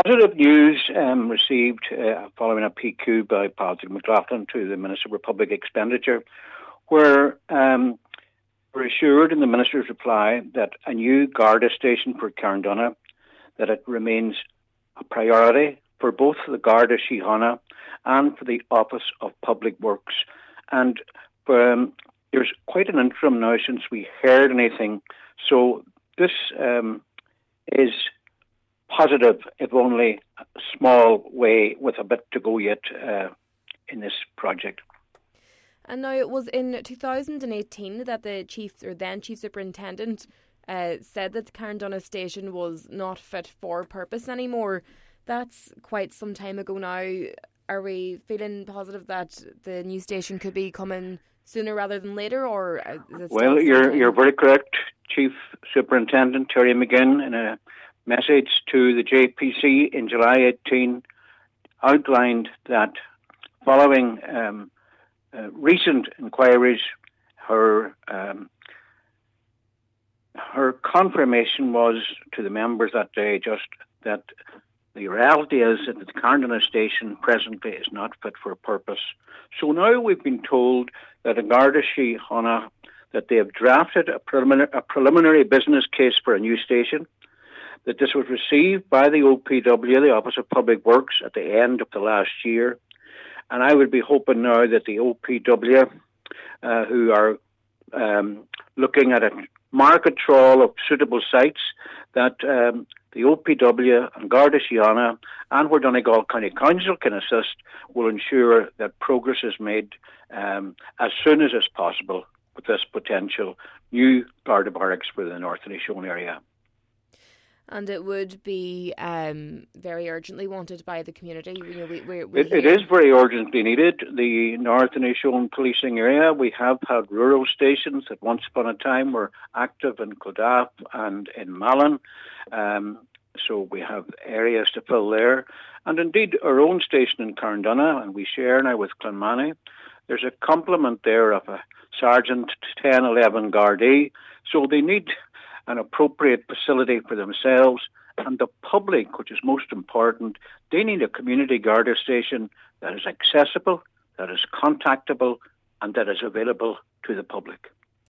positive news received following a PQ by Patrick McLaughlin to the Minister for Public Expenditure, where we're assured in the Minister's reply that a new Garda station for Carndonagh, that it remains a priority for both the Garda Síochána and for the Office of Public Works. And there's quite an interim now since we heard anything. So this is positive, if only a small way, with a bit to go yet in this project. And now it was in 2018 that the then Chief Superintendent said that the Carndonagh station was not fit for purpose anymore. That's quite some time ago now. Are we feeling positive that the new station could be coming sooner rather than later, or is it well, you're very correct. Chief Superintendent Terry McGinn, in a message to the JPC in July 18, outlined that following recent inquiries, her confirmation was to the members that day just that the reality is that the Carndonagh station presently is not fit for purpose. So now we've been told that in Garda Síochána that they have drafted a preliminary business case for a new station, that this was received by the OPW, the Office of Public Works, at the end of the last year. And I would be hoping now that the OPW, who are looking at a market trawl of suitable sites, that the OPW and Garda Síochána and where Donegal County Council can assist will ensure that progress is made as soon as is possible with this potential new Garda barracks for the North Inishowen area. And it would be very urgently wanted by the community. It is very urgently needed. The North Inishowen policing area, we have had rural stations that once upon a time were active in Clodagh and in Malin. So we have areas to fill there. And indeed, our own station in Carndonagh, and we share now with Clonmany, there's a complement there of a Sergeant 1011 Gardaí. So they need an appropriate facility for themselves, and the public, which is most important, they need a community Garda station that is accessible, that is contactable, and that is available to the public.